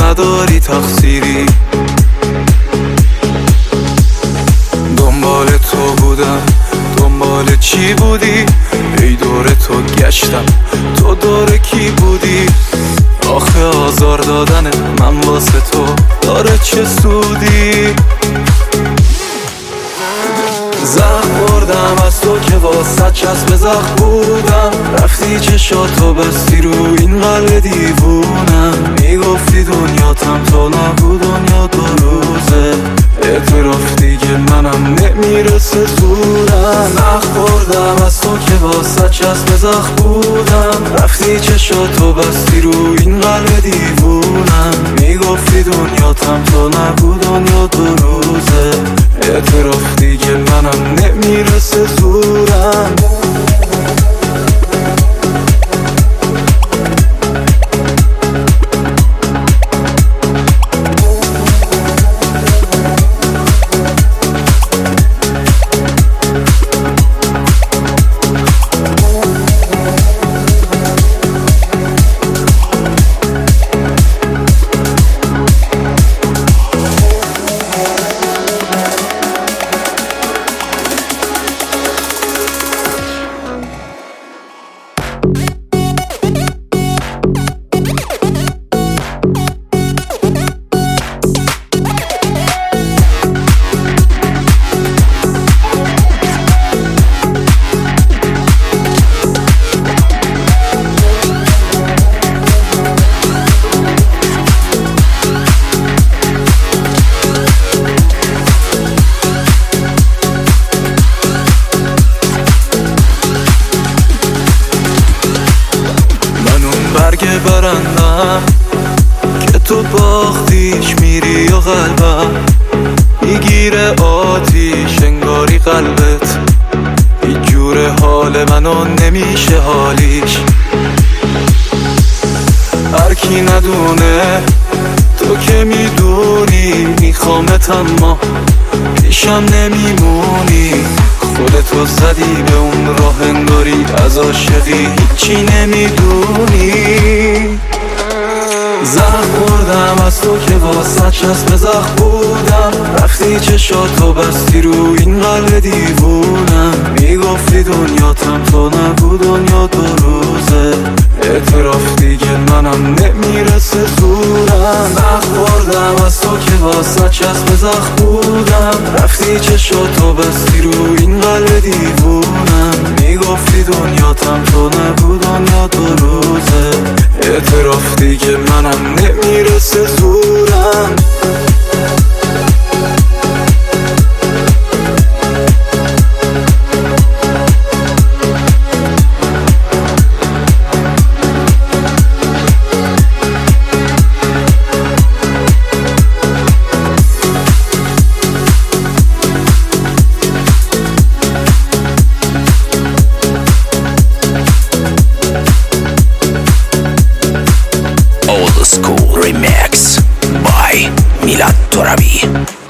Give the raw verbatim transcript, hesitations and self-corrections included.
نداری تقصیری. دنبال تو بودم، دنبال چی بودی؟ ای دور تو گشتم، تو دور کی بودی؟ آخه آزار دادن من واسه تو داره چه سودی؟ زخم خوردم از تو که واسه چسب زخم بودم، رفتی چشاتو بستی رو این قلب دیوونم. میگفتی دنیاتم تو نگو دنیا دو روزه، اعتراف دیگه منم نمیرسه زورم. زخم خوردم از تو که واسه چسب زخم بودم، رفتی چشاتو بستی رو این قلب دیوونم. میگفتی دنیاتم تو نگو دنیا دو روزه، اعتراف دیگه منم نمیرسه زورم. برگ برندم که تو باختیش، میری و قلبم میگیره آتیش، انگاری قلبت هیچ جور حال منو نمیشه حالیش. هر کی ندونه تو که میدونی، میخوامت اما پیشم نمیمونی. خودتو زدی به اون راه انگاری از عاشقی هیچی نمیدونی. زخم خوردم از تو که واسه چسب زخم بودم، رفتی چشاتو بستی رو این قلب دیوونم. میگفتی دنیاتم تو نگو دنیا دو روزه، اعتراف دیگه منم نمیرسه زورم. زخم خوردم از تو که واسه چسب زخم بودم، رفتی چشاتو بستی رو این قلب دیوونم. میگفتی دنیاتم تو نگو دنیا دو روزه، اعتراف دیگه منم نمیرسه زورم. Old School Remix by Milad Torabi.